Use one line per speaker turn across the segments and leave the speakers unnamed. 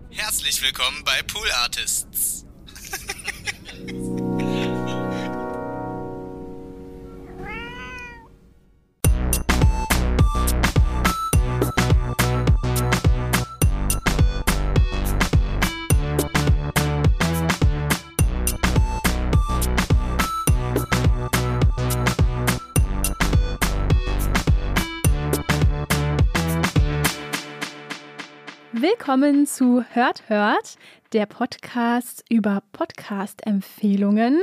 Herzlich willkommen bei Pool Artists.
Willkommen zu Hört, der Podcast über Podcast-Empfehlungen.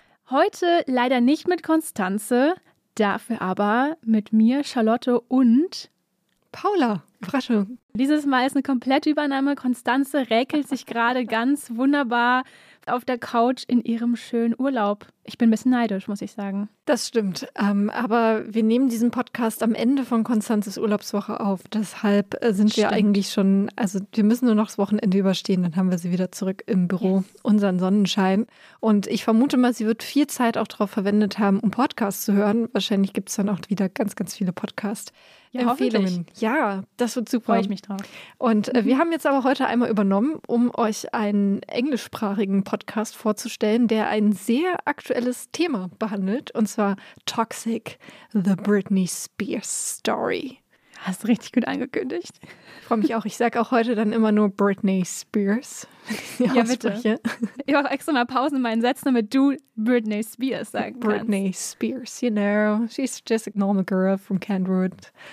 Heute leider nicht mit Konstanze, dafür aber mit mir, Charlotte und
Paula. Überraschung.
Dieses Mal ist eine komplette Übernahme. Konstanze räkelt sich gerade ganz wunderbar auf der Couch in ihrem schönen Urlaub. Ich bin ein bisschen neidisch, muss ich sagen.
Das stimmt. Aber wir nehmen diesen Podcast am Ende von Konstanzes Urlaubswoche auf. Deshalb sind wir eigentlich schon, also wir müssen nur noch das Wochenende überstehen, dann haben wir sie wieder zurück im Büro, unseren Sonnenschein. Und ich vermute mal, sie wird viel Zeit auch darauf verwendet haben, um Podcasts zu hören. Wahrscheinlich gibt es dann auch wieder ganz, ganz viele Podcast-Empfehlungen. Ja, das wird super.
Freue ich mich drauf.
Und wir haben jetzt aber heute einmal übernommen, um euch einen englischsprachigen Podcast vorzustellen, der ein sehr aktuelles Thema behandelt, und zwar Toxic, The Britney Spears Story.
Hast du richtig gut angekündigt.
Ich freue mich auch. Ich sage auch heute dann immer nur Britney Spears.
Ja, bitte. Ich mache extra mal Pausen in meinen Sätzen, damit du Britney Spears sagen kannst.
Britney Spears, you know. She's just a normal girl from Kentwood,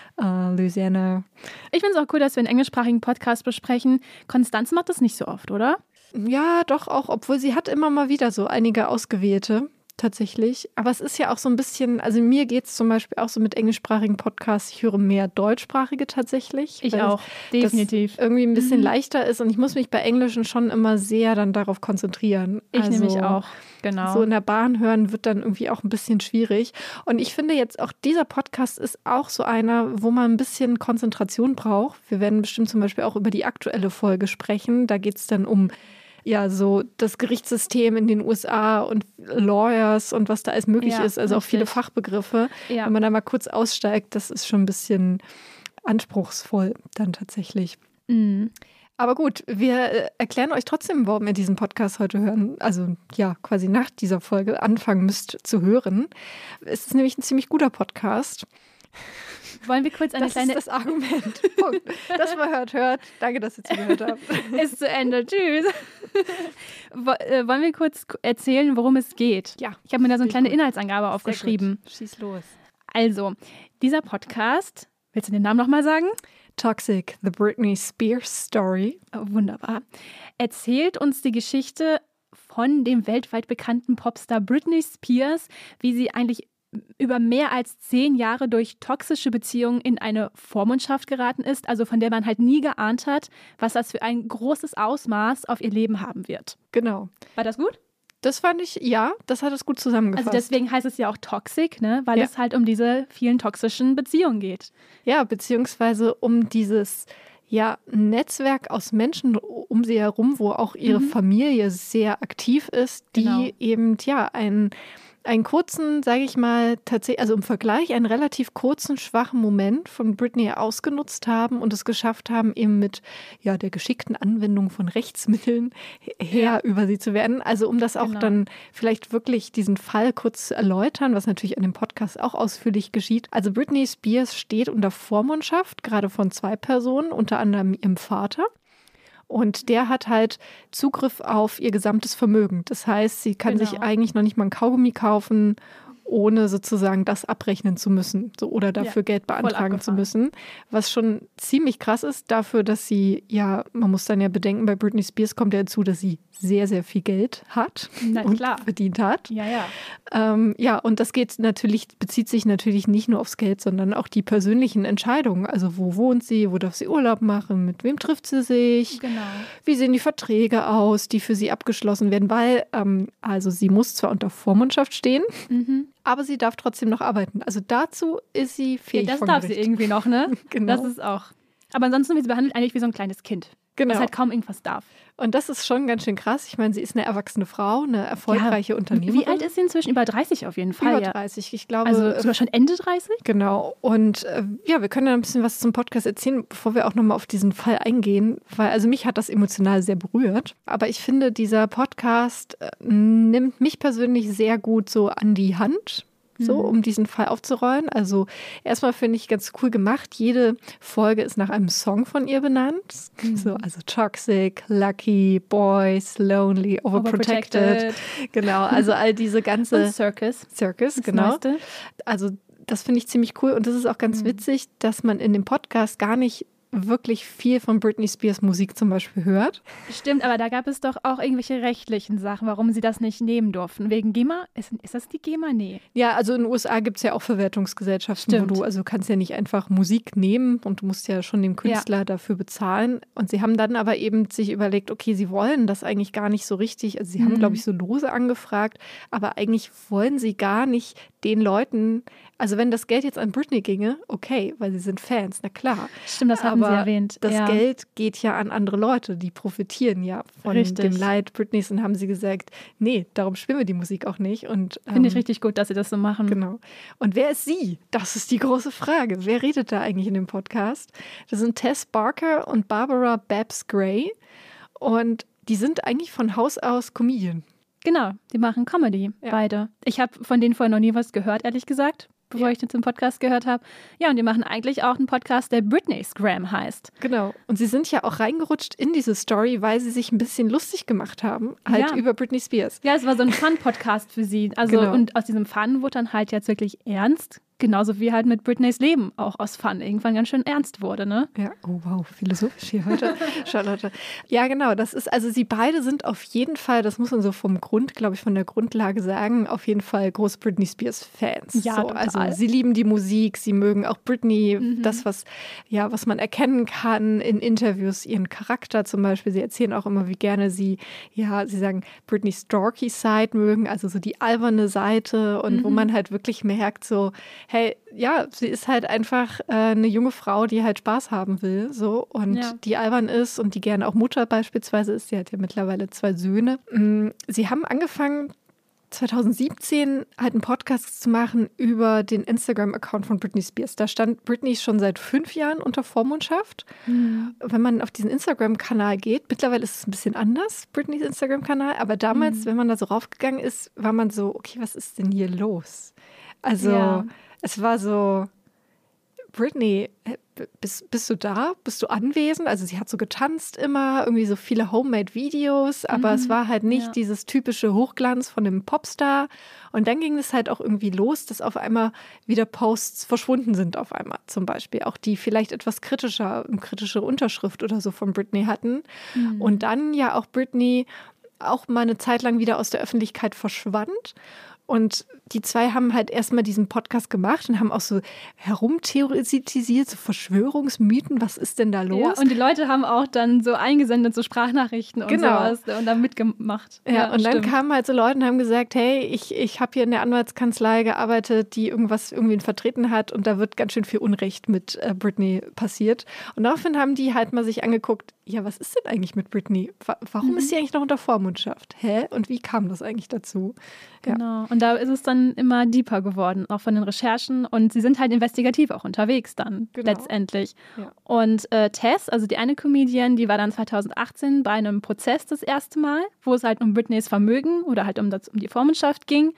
Louisiana.
Ich finde es auch cool, dass wir einen englischsprachigen Podcast besprechen. Konstanze macht das nicht so oft, oder?
Ja, doch auch, obwohl sie hat immer mal wieder so einige ausgewählte. Tatsächlich. Aber es ist ja auch so ein bisschen, also mir geht es zum Beispiel auch so mit englischsprachigen Podcasts, ich höre mehr deutschsprachige tatsächlich.
Ich auch, definitiv.
Das irgendwie ein bisschen leichter ist und ich muss mich bei Englischen schon immer sehr dann darauf konzentrieren.
Ich nämlich auch, genau.
So in der Bahn hören wird dann irgendwie auch ein bisschen schwierig. Und ich finde jetzt auch, dieser Podcast ist auch so einer, wo man ein bisschen Konzentration braucht. Wir werden bestimmt zum Beispiel auch über die aktuelle Folge sprechen. Da geht es dann um so das Gerichtssystem in den USA und Lawyers und was da alles möglich ist, also auch viele Fachbegriffe. Ja. Wenn man da mal kurz aussteigt, das ist schon ein bisschen anspruchsvoll dann tatsächlich.
Mhm.
Aber gut, wir erklären euch trotzdem, warum ihr diesen Podcast heute hören, also ja, quasi nach dieser Folge anfangen müsst zu hören. Es ist nämlich ein ziemlich guter Podcast.
Wollen wir kurz eine kleine...
Das ist das Argument. Punkt. Das war hört. Danke, dass ihr zugehört habt.
Ist zu Ende. Tschüss. Wollen wir kurz erzählen, worum es geht?
Ja.
Ich habe mir da so eine kleine Inhaltsangabe aufgeschrieben.
Schieß los.
Also, dieser Podcast, willst du den Namen nochmal sagen?
Toxic, The Britney Spears Story.
Oh, wunderbar. Erzählt uns die Geschichte von dem weltweit bekannten Popstar Britney Spears, wie sie eigentlich über mehr als 10 Jahre durch toxische Beziehungen in eine Vormundschaft geraten ist, also von der man halt nie geahnt hat, was das für ein großes Ausmaß auf ihr Leben haben wird.
Genau.
War das gut?
Das fand ich, ja, das hat es gut zusammengefasst.
Also deswegen heißt es ja auch Toxic, ne? Weil es halt um diese vielen toxischen Beziehungen geht.
Ja, beziehungsweise um dieses Netzwerk aus Menschen um sie herum, wo auch ihre Familie sehr aktiv ist, die eben einen kurzen, sage ich mal, tatsächlich, also im Vergleich einen relativ kurzen, schwachen Moment von Britney ausgenutzt haben und es geschafft haben, eben mit der geschickten Anwendung von Rechtsmitteln über sie zu werden. Also um das auch dann vielleicht wirklich diesen Fall kurz zu erläutern, was natürlich an dem Podcast auch ausführlich geschieht. Also Britney Spears steht unter Vormundschaft, gerade von 2 Personen, unter anderem ihrem Vater. Und der hat halt Zugriff auf ihr gesamtes Vermögen. Das heißt, sie kann sich eigentlich noch nicht mal ein Kaugummi kaufen, ohne sozusagen das abrechnen zu müssen oder dafür Geld beantragen zu müssen. Was schon ziemlich krass ist dafür, dass sie, man muss dann ja bedenken, bei Britney Spears kommt ja dazu, dass sie sehr, sehr viel Geld hat und verdient hat. Und das bezieht sich natürlich nicht nur aufs Geld, sondern auch die persönlichen Entscheidungen. Also wo wohnt sie, wo darf sie Urlaub machen, mit wem trifft sie sich, wie sehen die Verträge aus, die für sie abgeschlossen werden, weil sie muss zwar unter Vormundschaft stehen, aber sie darf trotzdem noch arbeiten. Also dazu ist sie fähig.
Das darf sie irgendwie noch, ne?
Genau.
Das ist auch. Aber ansonsten wird sie behandelt eigentlich wie so ein kleines Kind.
Genau.
Was halt kaum irgendwas darf.
Und das ist schon ganz schön krass. Ich meine, sie ist eine erwachsene Frau, eine erfolgreiche Unternehmerin.
Wie alt ist sie inzwischen? Über 30 auf jeden Fall.
Über 30, ich glaube.
Also sogar schon Ende 30?
Genau. Und wir können ja ein bisschen was zum Podcast erzählen, bevor wir auch nochmal auf diesen Fall eingehen. Weil, also mich hat das emotional sehr berührt. Aber ich finde, dieser Podcast nimmt mich persönlich sehr gut so an die Hand. So, um diesen Fall aufzurollen. Also erstmal finde ich ganz cool gemacht. Jede Folge ist nach einem Song von ihr benannt. So, also Toxic, Lucky, Boys, Lonely, Overprotected. Genau, also all diese ganze...
Und Circus.
Circus, genau.
Neueste.
Also das finde ich ziemlich cool. Und das ist auch ganz witzig, dass man in dem Podcast gar nicht wirklich viel von Britney Spears Musik zum Beispiel hört.
Stimmt, aber da gab es doch auch irgendwelche rechtlichen Sachen, warum sie das nicht nehmen durften. Wegen GEMA? Ist das die GEMA? Nee.
Ja, also in den USA gibt es ja auch Verwertungsgesellschaften, wo du, also kannst ja nicht einfach Musik nehmen und du musst ja schon dem Künstler dafür bezahlen. Und sie haben dann aber eben sich überlegt, okay, sie wollen das eigentlich gar nicht so richtig. Also sie haben, glaube ich, so lose angefragt, aber eigentlich wollen sie gar nicht den Leuten, also wenn das Geld jetzt an Britney ginge, okay, weil sie sind Fans, na klar.
Stimmt, das hatten sie erwähnt.
Das Geld geht ja an andere Leute, die profitieren ja von dem Leid Britneys und haben sie gesagt, nee, darum spielen wir die Musik auch nicht.
Finde ich richtig gut, dass sie das so machen.
Genau. Und wer ist sie? Das ist die große Frage. Wer redet da eigentlich in dem Podcast? Das sind Tess Barker und Barbara Babs Gray und die sind eigentlich von Haus aus Comedian.
Genau, die machen Comedy, beide. Ich habe von denen vorher noch nie was gehört, ehrlich gesagt, bevor ich den Podcast gehört habe. Ja, und die machen eigentlich auch einen Podcast, der Britney's Gram heißt.
Genau. Und sie sind ja auch reingerutscht in diese Story, weil sie sich ein bisschen lustig gemacht haben, über Britney Spears.
Ja, es war so ein Fun-Podcast für sie. Also, und aus diesem Fun wurde dann halt jetzt wirklich ernst. Genauso wie halt mit Britneys Leben auch aus Fun irgendwann ganz schön ernst wurde, ne?
Ja, oh wow, philosophisch hier heute, Charlotte. Ja, genau, das ist, also sie beide sind auf jeden Fall, das muss man so vom Grund, glaube ich, von der Grundlage sagen, auf jeden Fall große Britney Spears-Fans.
Ja,
so, also sie lieben die Musik, sie mögen auch Britney, das, was man erkennen kann in Interviews, ihren Charakter zum Beispiel. Sie erzählen auch immer, wie gerne sie sagen, Britneys dorky Side mögen, also so die alberne Seite und wo man halt wirklich merkt, so, hey, ja, sie ist halt einfach eine junge Frau, die halt Spaß haben will, so und die albern ist und die gerne auch Mutter beispielsweise ist. Sie hat ja mittlerweile 2 Söhne. Sie haben angefangen 2017 halt einen Podcast zu machen über den Instagram-Account von Britney Spears. Da stand Britney schon seit 5 Jahren unter Vormundschaft. Wenn man auf diesen Instagram-Kanal geht, mittlerweile ist es ein bisschen anders, Britneys Instagram-Kanal, aber damals, wenn man da so raufgegangen ist, war man so, okay, was ist denn hier los? Also es war so, Britney, bist du da? Bist du anwesend? Also sie hat so getanzt immer, irgendwie so viele Homemade-Videos, aber es war halt nicht dieses typische Hochglanz von einem Popstar. Und dann ging es halt auch irgendwie los, dass auf einmal wieder Posts verschwunden sind auf einmal zum Beispiel. Auch die vielleicht etwas kritische Unterschrift oder so von Britney hatten. Und dann ja auch Britney auch mal eine Zeit lang wieder aus der Öffentlichkeit verschwand. Und die zwei haben halt erstmal diesen Podcast gemacht und haben auch so herumtheoretisiert, so Verschwörungsmythen, was ist denn da los?
Ja, und die Leute haben auch dann so eingesendet, so Sprachnachrichten und sowas und dann mitgemacht.
Ja, und dann kamen halt so Leute und haben gesagt, hey, ich habe hier in der Anwaltskanzlei gearbeitet, die irgendwen vertreten hat und da wird ganz schön viel Unrecht mit Britney passiert. Und daraufhin haben die halt mal sich angeguckt, ja, was ist denn eigentlich mit Britney? Warum ist sie eigentlich noch unter Vormundschaft? Hä? Und wie kam das eigentlich dazu?
Genau. Und da ist es dann immer deeper geworden, auch von den Recherchen. Und sie sind halt investigativ auch unterwegs dann letztendlich. Ja. Und Tess, also die eine Comedian, die war dann 2018 bei einem Prozess das erste Mal, wo es halt um Britneys Vermögen oder halt um die Vormundschaft ging.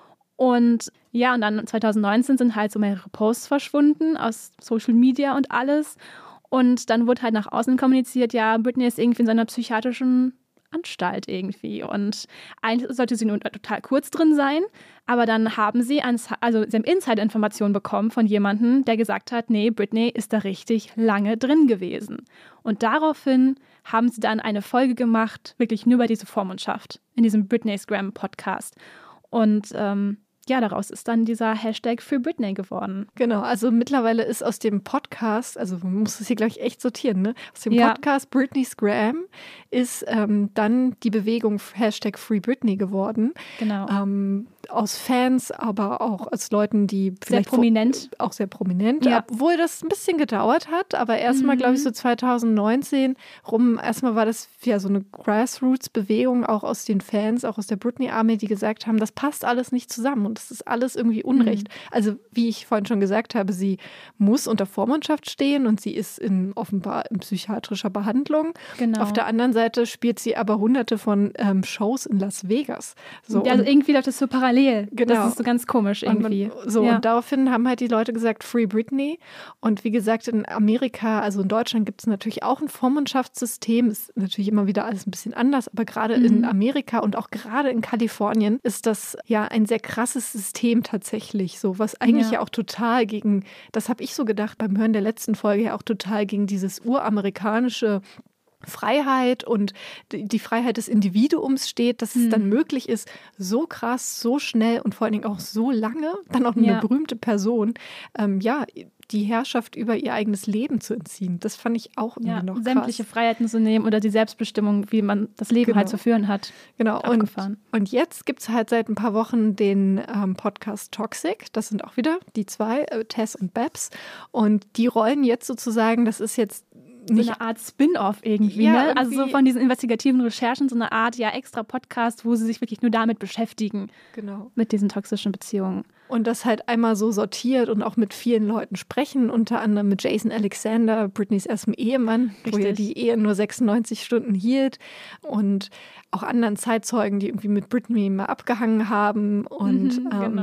Und ja, und dann 2019 sind halt so mehrere Posts verschwunden aus Social Media und alles. Und dann wurde halt nach außen kommuniziert, ja, Britney ist irgendwie in seiner psychiatrischen Anstalt irgendwie. Und eigentlich sollte sie nur total kurz drin sein, aber dann haben sie Insider-Informationen bekommen von jemandem, der gesagt hat, nee, Britney ist da richtig lange drin gewesen. Und daraufhin haben sie dann eine Folge gemacht, wirklich nur über diese Vormundschaft, in diesem Britney's Gram Podcast. Und daraus ist dann dieser Hashtag für Britney geworden.
Genau, also mittlerweile ist aus dem Podcast, also man muss es hier gleich echt sortieren, ne? Aus dem Podcast Britney's Gram ist dann die Bewegung Hashtag Free Britney geworden.
Genau.
aus Fans, aber auch aus Leuten, die vielleicht auch sehr prominent, obwohl das ein bisschen gedauert hat, aber erstmal, glaube ich, so 2019 rum, erstmal war das ja so eine Grassroots-Bewegung auch aus den Fans, auch aus der Britney-Army, die gesagt haben, das passt alles nicht zusammen und das ist alles irgendwie Unrecht. Also wie ich vorhin schon gesagt habe, sie muss unter Vormundschaft stehen und sie ist offenbar in psychiatrischer Behandlung.
Genau.
Auf der anderen Seite spielt sie aber hunderte von Shows in Las Vegas. So,
also irgendwie läuft das so parallel.
Genau.
Das ist so ganz komisch irgendwie.
Und daraufhin haben halt die Leute gesagt, Free Britney. Und wie gesagt, in Amerika, also in Deutschland gibt es natürlich auch ein Vormundschaftssystem. Ist natürlich immer wieder alles ein bisschen anders, aber gerade in Amerika und auch gerade in Kalifornien ist das ja ein sehr krasses System tatsächlich, so was eigentlich ja auch total gegen, das habe ich so gedacht beim Hören der letzten Folge, ja auch total gegen dieses uramerikanische Freiheit und die Freiheit des Individuums steht, dass es dann möglich ist, so krass, so schnell und vor allen Dingen auch so lange, dann auch eine berühmte Person, die Herrschaft über ihr eigenes Leben zu entziehen. Das fand ich auch irgendwie noch krass.
Sämtliche Freiheiten zu nehmen oder die Selbstbestimmung, wie man das Leben halt zu führen hat.
Genau. Und jetzt gibt es halt seit ein paar Wochen den Podcast Toxic. Das sind auch wieder die zwei, Tess und Babs. Und die rollen jetzt sozusagen, das ist jetzt nicht
so eine Art Spin-off irgendwie, ne? Also so von diesen investigativen Recherchen, so eine Art extra Podcast, wo sie sich wirklich nur damit beschäftigen.
Genau.
Mit diesen toxischen Beziehungen.
Und das halt einmal so sortiert und auch mit vielen Leuten sprechen, unter anderem mit Jason Alexander, Britneys erstem Ehemann, wo ja die Ehe nur 96 Stunden hielt und auch anderen Zeitzeugen, die irgendwie mit Britney mal abgehangen haben und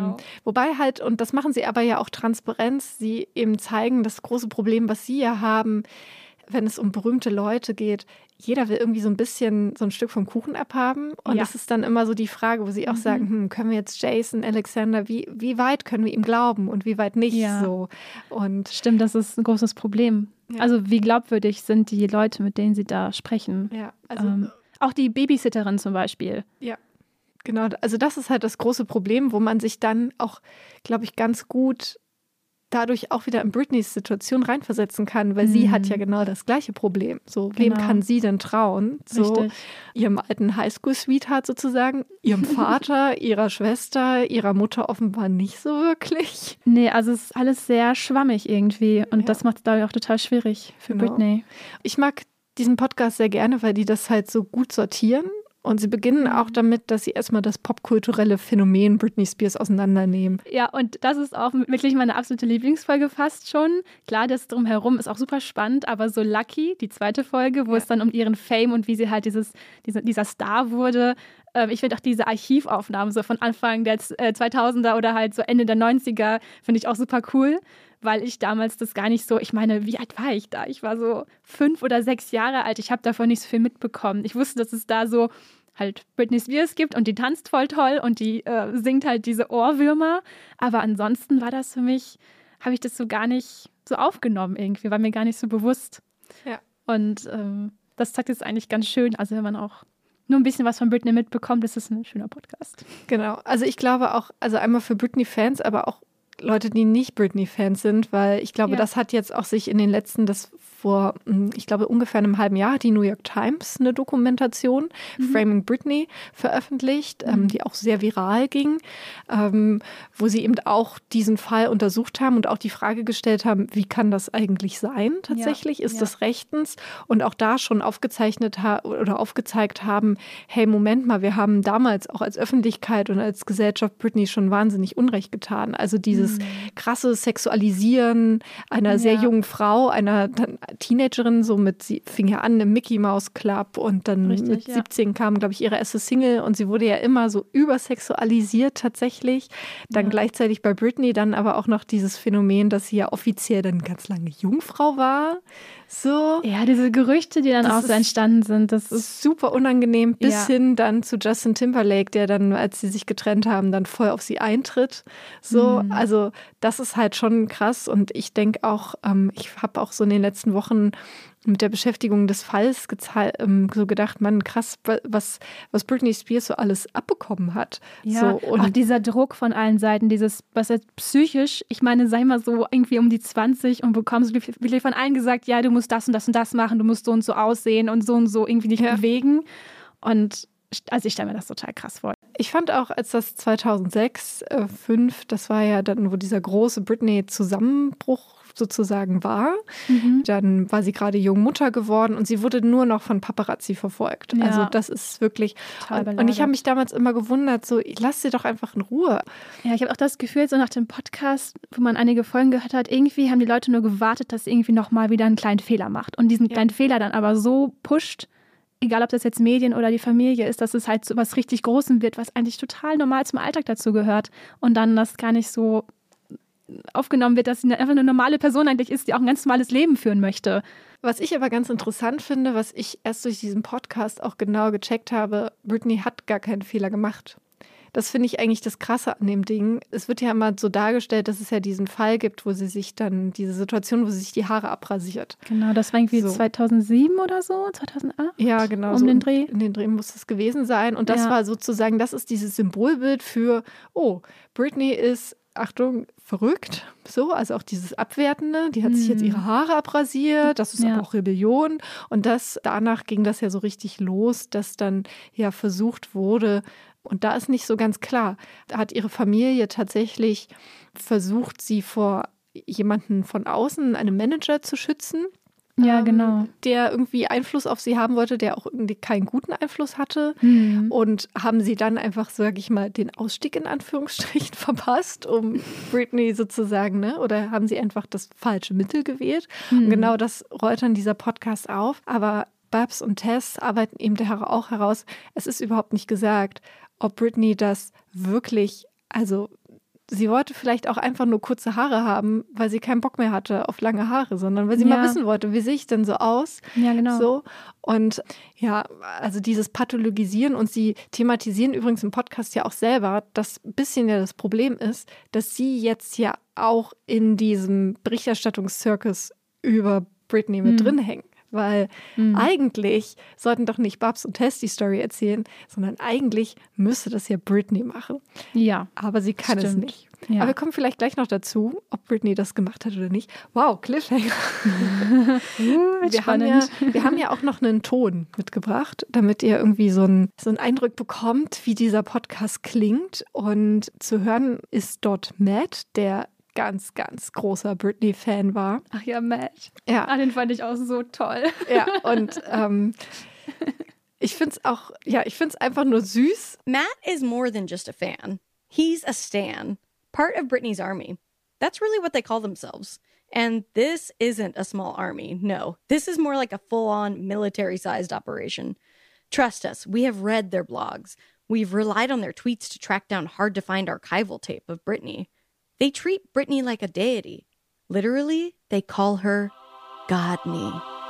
wobei halt, und das machen sie aber ja auch Transparenz, sie eben zeigen, das große Problem, was sie ja haben, wenn es um berühmte Leute geht, jeder will irgendwie so ein Stück vom Kuchen abhaben. Und das ist dann immer so die Frage, wo sie auch sagen, können wir jetzt Jason Alexander, wie weit können wir ihm glauben und wie weit nicht so. Und
stimmt, das ist ein großes Problem. Ja. Also wie glaubwürdig sind die Leute, mit denen sie da sprechen?
Ja, also
auch die Babysitterin zum Beispiel.
Ja, genau. Also das ist halt das große Problem, wo man sich dann auch, glaube ich, ganz gut dadurch auch wieder in Britneys Situation reinversetzen kann, weil sie hat ja genau das gleiche Problem. So, wem kann sie denn trauen? So,
richtig.
Ihrem alten Highschool-Sweetheart sozusagen, ihrem Vater, ihrer Schwester, ihrer Mutter offenbar nicht so wirklich.
Nee, also es ist alles sehr schwammig irgendwie und das macht es, glaube ich, auch total schwierig für Britney.
Ich mag diesen Podcast sehr gerne, weil die das halt so gut sortieren. Und sie beginnen auch damit, dass sie erstmal das popkulturelle Phänomen Britney Spears auseinandernehmen.
Ja, und das ist auch wirklich meine absolute Lieblingsfolge fast schon. Klar, das Drumherum ist auch super spannend, aber so Lucky, die zweite Folge, wo es dann um ihren Fame und wie sie halt dieser Star wurde. Ich finde auch diese Archivaufnahmen so von Anfang der 2000er oder halt so Ende der 90er finde ich auch super cool, weil ich damals das gar nicht so, ich meine, wie alt war ich da? Ich war so 5 oder 6 Jahre alt, ich habe davon nicht so viel mitbekommen. Ich wusste, dass es da so halt Britney Spears gibt und die tanzt voll toll und die singt halt diese Ohrwürmer, aber ansonsten war das für mich, habe ich das so gar nicht so aufgenommen irgendwie, war mir gar nicht so bewusst.
Ja.
Und das zeigt jetzt eigentlich ganz schön, also wenn man auch nur ein bisschen was von Britney mitbekommt, ist es ein schöner Podcast.
Genau, also ich glaube auch, also einmal für Britney-Fans, aber auch Leute, die nicht Britney-Fans sind, weil ich glaube, das hat jetzt auch sich in den letzten, vor, ich glaube, ungefähr einem halben Jahr hat die New York Times eine Dokumentation, Framing Britney, veröffentlicht, die auch sehr viral ging, wo sie eben auch diesen Fall untersucht haben und auch die Frage gestellt haben, wie kann das eigentlich sein tatsächlich? Ist das rechtens? Und auch da schon aufgezeigt haben, hey, Moment mal, wir haben damals auch als Öffentlichkeit und als Gesellschaft Britney schon wahnsinnig Unrecht getan. Also dieses krasse Sexualisieren einer sehr jungen Frau, einer Teenagerin, sie fing ja an im Mickey Mouse Club und dann mit 17 kam, glaube ich, ihre erste Single und sie wurde ja immer so übersexualisiert tatsächlich. Dann gleichzeitig bei Britney dann aber auch noch dieses Phänomen, dass sie ja offiziell dann ganz lange Jungfrau war. So.
Ja, diese Gerüchte, die dann auch so entstanden sind, das ist
super unangenehm, bis hin dann zu Justin Timberlake, der dann, als sie sich getrennt haben, dann voll auf sie eintritt. So, also das ist halt schon krass und ich denke auch, ich habe auch so in den letzten Wochen mit der Beschäftigung des Falls so gedacht, man, krass, was Britney Spears so alles abbekommen hat.
Ja,
so, und
auch dieser Druck von allen Seiten, was jetzt psychisch, ich meine, sei mal so irgendwie um die 20 und bekommst wirklich von allen gesagt, ja, du musst das und das und das machen, du musst so und so aussehen und so irgendwie dich bewegen. Und also ich stelle mir das total krass vor.
Ich fand auch, als das 2006, 2005, das war ja dann, wo dieser große Britney-Zusammenbruch sozusagen war. Dann war sie gerade jung Mutter geworden und sie wurde nur noch von Paparazzi verfolgt. Ja. Also das ist wirklich... Und ich habe mich damals immer gewundert, so, lass sie doch einfach in Ruhe.
Ja, ich habe auch das Gefühl, so nach dem Podcast, wo man einige Folgen gehört hat, irgendwie haben die Leute nur gewartet, dass sie irgendwie nochmal wieder einen kleinen Fehler macht. Und diesen kleinen Fehler dann aber so pusht, egal ob das jetzt Medien oder die Familie ist, dass es halt so was richtig Großem wird, was eigentlich total normal zum Alltag dazu gehört. Und dann das gar nicht so aufgenommen wird, dass sie einfach eine normale Person eigentlich ist, die auch ein ganz normales Leben führen möchte.
Was ich aber ganz interessant finde, was ich erst durch diesen Podcast auch genau gecheckt habe, Britney hat gar keinen Fehler gemacht. Das finde ich eigentlich das Krasse an dem Ding. Es wird ja immer so dargestellt, dass es ja diesen Fall gibt, wo sie sich dann, diese Situation, wo sie sich die Haare abrasiert.
Genau, das war irgendwie so 2007 oder so, 2008?
Ja, genau.
Den Dreh.
In den Dreh muss es gewesen sein. Und das war sozusagen, das ist dieses Symbolbild für, Britney ist, Achtung, verrückt. So, also auch dieses Abwertende. Die hat sich jetzt ihre Haare abrasiert. Das ist aber auch Rebellion. Und danach ging das ja so richtig los, dass dann ja versucht wurde, und da ist nicht so ganz klar, da hat ihre Familie tatsächlich versucht, sie vor jemanden von außen, einem Manager, zu schützen.
Ja, genau.
Der irgendwie Einfluss auf sie haben wollte, der auch irgendwie keinen guten Einfluss hatte. Und haben sie dann einfach, sage ich mal, den Ausstieg in Anführungsstrichen verpasst, um Britney sozusagen, ne? Oder haben sie einfach das falsche Mittel gewählt? Und genau das rollt dann dieser Podcast auf. Aber Babs und Tess arbeiten eben auch heraus, es ist überhaupt nicht gesagt, ob Britney das wirklich, also sie wollte vielleicht auch einfach nur kurze Haare haben, weil sie keinen Bock mehr hatte auf lange Haare, sondern weil sie mal wissen wollte, wie sehe ich denn so aus?
Ja, genau.
So. Und ja, also dieses Pathologisieren, und sie thematisieren übrigens im Podcast ja auch selber, dass ein bisschen ja das Problem ist, dass sie jetzt ja auch in diesem Berichterstattungszirkus über Britney mit drin hängen. Weil eigentlich sollten doch nicht Babs und Tess die Story erzählen, sondern eigentlich müsste das ja Britney machen.
Ja.
Aber sie kann es nicht.
Ja.
Aber wir kommen vielleicht gleich noch dazu, ob Britney das gemacht hat oder nicht. Wow, Cliffhanger. Wir haben ja auch noch einen Ton mitgebracht, damit ihr irgendwie so einen Eindruck bekommt, wie dieser Podcast klingt. Und zu hören ist dort Matt, der ganz, ganz großer Britney-Fan war.
Ach ja, Matt.
Ja.
Den fand ich auch so toll.
Ja, und ich finde es einfach nur süß.
Matt is more than just a fan. He's a stan, part of Britney's army. That's really what they call themselves. And this isn't a small army, no. This is more like a full-on military-sized operation. Trust us, we have read their blogs. We've relied on their tweets to track down hard-to-find archival tape of Britney. They treat Britney like a deity. Literally, they call her Godney.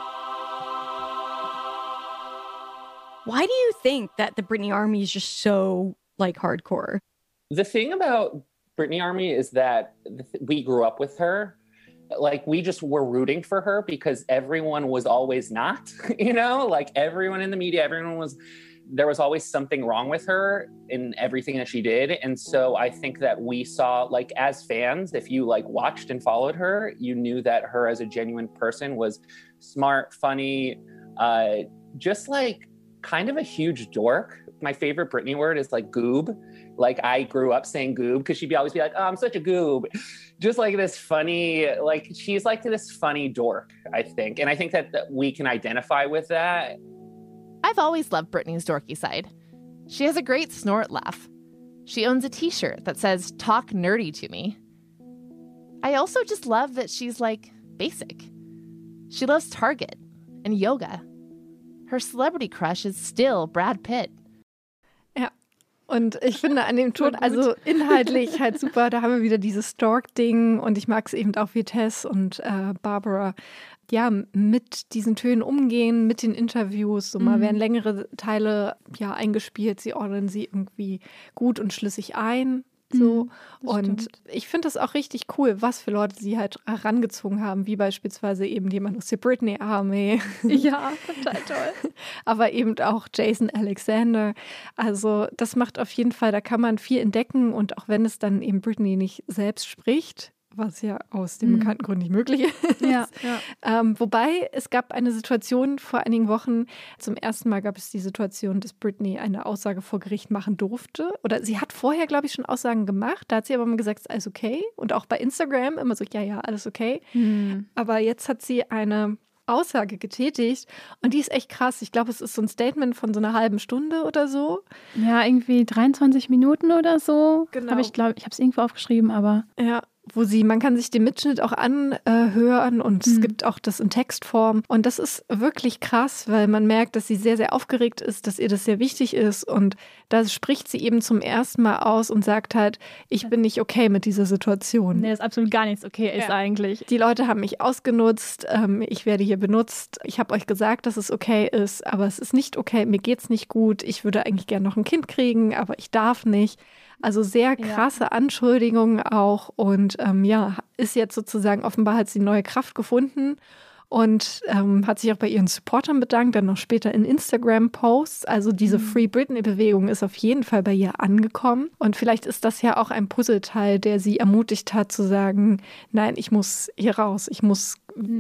Why do you think that the Britney Army is just so, hardcore?
The thing about Britney Army is that we grew up with her. We just were rooting for her because everyone was always not, everyone in the media, there was always something wrong with her in everything that she did. And so I think that we saw, as fans, if you watched and followed her, you knew that her as a genuine person was smart, funny, just kind of a huge dork. My favorite Britney word is goob. I grew up saying goob because she'd always be like, oh, I'm such a goob. Just this funny, she's this funny dork, I think. And I think that we can identify with that.
I've always loved Britney's dorky side. She has a great snort laugh. She owns a t-shirt that says, talk nerdy to me. I also just love that she's basic. She loves Target and yoga. Her celebrity crush is still Brad Pitt.
Ja, und ich finde an dem Ton, also inhaltlich halt super, da haben wir wieder dieses Stork-Ding, und ich mag es eben auch, wie Tess und Barbara mit diesen Tönen umgehen, mit den Interviews. So mal werden längere Teile eingespielt, sie ordnen sie irgendwie gut und schlüssig ein. So. Und ich finde das auch richtig cool, was für Leute sie halt herangezogen haben, wie beispielsweise eben jemand aus der Britney Army.
Ja, total toll.
Aber eben auch Jason Alexander. Also das macht auf jeden Fall, da kann man viel entdecken, und auch wenn es dann eben Britney nicht selbst spricht, was ja aus dem bekannten Grund nicht möglich ist.
Ja.
Wobei es gab eine Situation vor einigen Wochen, zum ersten Mal gab es die Situation, dass Britney eine Aussage vor Gericht machen durfte. Oder sie hat vorher, glaube ich, schon Aussagen gemacht. Da hat sie aber immer gesagt, alles okay. Und auch bei Instagram immer so, ja, alles okay. Aber jetzt hat sie eine Aussage getätigt und die ist echt krass. Ich glaube, es ist so ein Statement von so einer halben Stunde oder so.
Ja, irgendwie 23 Minuten oder so.
Genau.
Ich habe es irgendwo aufgeschrieben, aber...
Ja, man kann sich den Mitschnitt auch anhören und es gibt auch das in Textform. Und das ist wirklich krass, weil man merkt, dass sie sehr, sehr aufgeregt ist, dass ihr das sehr wichtig ist. Und da spricht sie eben zum ersten Mal aus und sagt halt, ich bin nicht okay mit dieser Situation.
Nee, das ist absolut gar nichts okay ist eigentlich.
Die Leute haben mich ausgenutzt, ich werde hier benutzt. Ich habe euch gesagt, dass es okay ist, aber es ist nicht okay, mir geht's nicht gut. Ich würde eigentlich gerne noch ein Kind kriegen, aber ich darf nicht. Also sehr krasse Anschuldigungen auch und ist jetzt sozusagen, offenbar hat sie neue Kraft gefunden und hat sich auch bei ihren Supportern bedankt, dann noch später in Instagram-Posts. Also diese Free Britney-Bewegung ist auf jeden Fall bei ihr angekommen und vielleicht ist das ja auch ein Puzzleteil, der sie ermutigt hat zu sagen, nein, ich muss hier raus, ich muss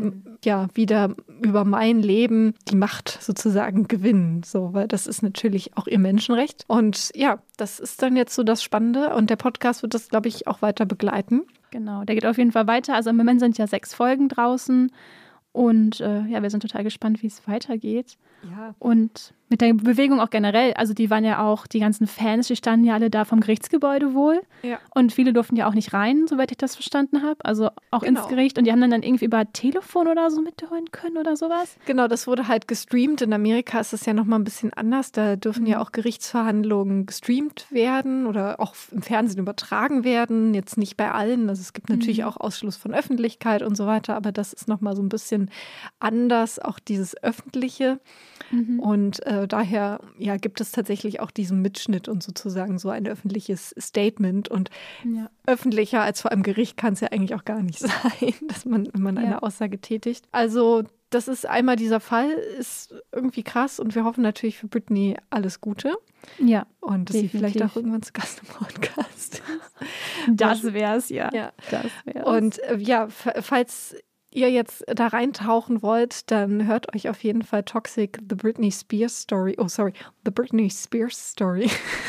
wieder über mein Leben die Macht sozusagen gewinnen, so, weil das ist natürlich auch ihr Menschenrecht. Und ja, das ist dann jetzt so das Spannende und der Podcast wird das, glaube ich, auch weiter begleiten.
Genau, der geht auf jeden Fall weiter. Also im Moment sind ja 6 Folgen draußen und wir sind total gespannt, wie es weitergeht.
Ja.
Und mit der Bewegung auch generell, also die waren ja auch, die ganzen Fans, die standen ja alle da vom Gerichtsgebäude wohl.
Ja.
Und viele durften ja auch nicht rein, soweit ich das verstanden habe. Also auch ins Gericht. Und die haben dann irgendwie über Telefon oder so mithören können oder sowas.
Genau, das wurde halt gestreamt. In Amerika ist es ja nochmal ein bisschen anders. Da dürfen ja auch Gerichtsverhandlungen gestreamt werden oder auch im Fernsehen übertragen werden. Jetzt nicht bei allen. Also es gibt natürlich auch Ausschluss von Öffentlichkeit und so weiter. Aber das ist nochmal so ein bisschen anders, auch dieses Öffentliche. Und daher gibt es tatsächlich auch diesen Mitschnitt und sozusagen so ein öffentliches Statement. Und öffentlicher als vor einem Gericht kann es ja eigentlich auch gar nicht sein, dass man, wenn man eine Aussage tätigt. Also das ist einmal dieser Fall, ist irgendwie krass und wir hoffen natürlich für Britney alles Gute.
Ja.
Und dass sie vielleicht auch irgendwann zu Gast im Podcast.
Das wär's, ja. Das wär's.
Und falls ihr jetzt da reintauchen wollt, dann hört euch auf jeden Fall Toxic, The Britney Spears Story. Oh, sorry, The Britney Spears Story.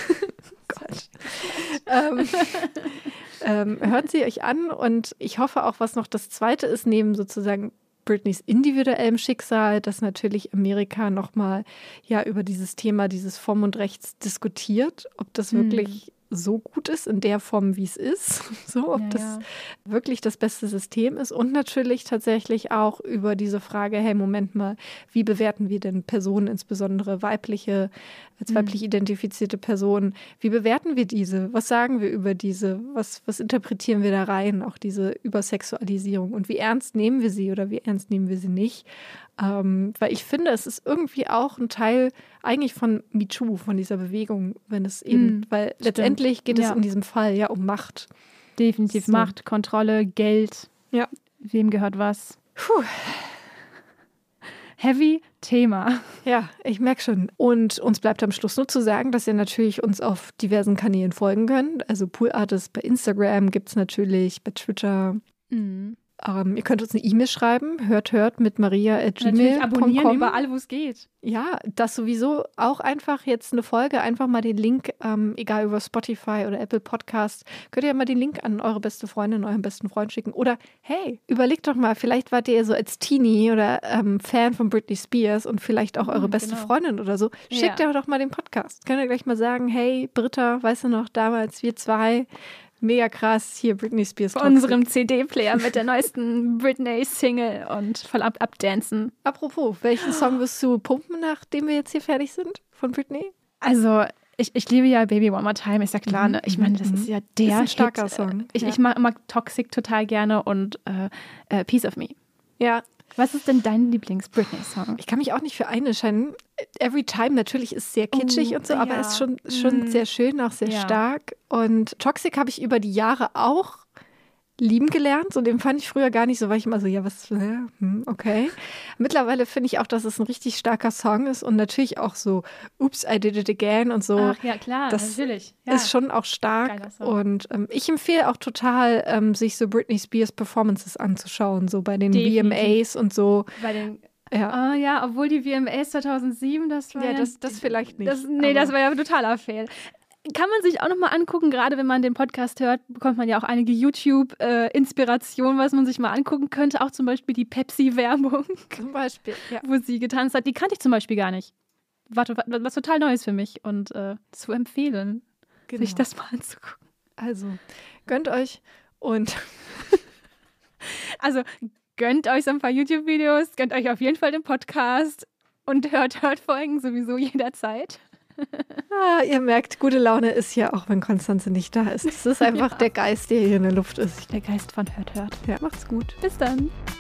Gott. Hört sie euch an und ich hoffe auch, was noch das Zweite ist, neben sozusagen Britneys individuellem Schicksal, dass natürlich Amerika nochmal über dieses Thema dieses Vorm- und Rechts diskutiert, ob das wirklich so gut ist in der Form, wie es ist, so, ob das wirklich das beste System ist und natürlich tatsächlich auch über diese Frage, hey, Moment mal, wie bewerten wir denn Personen, insbesondere weiblich identifizierte Personen, wie bewerten wir diese, was sagen wir über diese, was interpretieren wir da rein, auch diese Übersexualisierung und wie ernst nehmen wir sie oder wie ernst nehmen wir sie nicht, weil ich finde, es ist irgendwie auch ein Teil eigentlich von MeToo, von dieser Bewegung, wenn es eben, weil letztendlich geht es in diesem Fall um Macht.
Definitiv Macht, Kontrolle, Geld.
Ja.
Wem gehört was? Heavy Thema.
Ja, ich merke schon. Und uns bleibt am Schluss nur zu sagen, dass ihr natürlich uns auf diversen Kanälen folgen könnt. Also Pool Artists bei Instagram gibt es natürlich, bei Twitter. Ihr könnt uns eine E-Mail schreiben, hört mit maria@gmail.com.
Natürlich abonnieren überall, wo es geht.
Ja, das sowieso auch einfach jetzt eine Folge, einfach mal den Link, egal über Spotify oder Apple Podcast, könnt ihr mal den Link an eure beste Freundin, euren besten Freund schicken. Oder hey, überlegt doch mal, vielleicht wart ihr so als Teenie oder Fan von Britney Spears und vielleicht auch eure beste Freundin oder so. Schickt doch mal den Podcast. Könnt ihr gleich mal sagen, hey Britta, weißt du noch, damals wir zwei, mega krass, hier Britney Spears.
Bei unserem CD-Player mit der neuesten Britney-Single und voll abdancen.
Apropos, welchen Song wirst du pumpen, nachdem wir jetzt hier fertig sind von Britney?
Also, ich liebe ja Baby One More Time, ist ja klar. Ne? Ich meine, das ist ja der
ist ein starker
Hit.
Song.
Ich mag Toxic total gerne und Piece of Me.
Ja.
Was ist denn dein Lieblings-Britney-Song?
Ich kann mich auch nicht für einen entscheiden. Every Time natürlich ist sehr kitschig und so, aber ist schon sehr schön, auch sehr stark. Und Toxic habe ich über die Jahre auch lieben gelernt. So, den fand ich früher gar nicht so, weil ich immer so, ja, was, okay. Mittlerweile finde ich auch, dass es ein richtig starker Song ist und natürlich auch so, Oops, I Did It Again und so.
Ach ja, klar,
das
natürlich. Ja.
ist schon auch stark. Und ich empfehle auch total, sich so Britney Spears Performances anzuschauen, so bei den VMAs und so.
Bei den ja, obwohl die VMAs 2007, das war
ja das vielleicht nicht.
Das war ja ein totaler Fail. Kann man sich auch nochmal angucken, gerade wenn man den Podcast hört, bekommt man ja auch einige YouTube-Inspirationen, was man sich mal angucken könnte. Auch zum Beispiel die Pepsi-Werbung.
Zum Beispiel, ja.
Wo sie getanzt hat. Die kannte ich zum Beispiel gar nicht. War was total Neues für mich und zu empfehlen, sich das mal anzugucken.
Also, gönnt euch und
also gönnt euch so ein paar YouTube-Videos, gönnt euch auf jeden Fall den Podcast und hört Folgen sowieso jederzeit.
Ihr merkt, gute Laune ist ja auch, wenn Konstanze nicht da ist. Es ist einfach der Geist, der hier in der Luft ist.
Der Geist von Hört.
Ja, macht's gut.
Bis dann.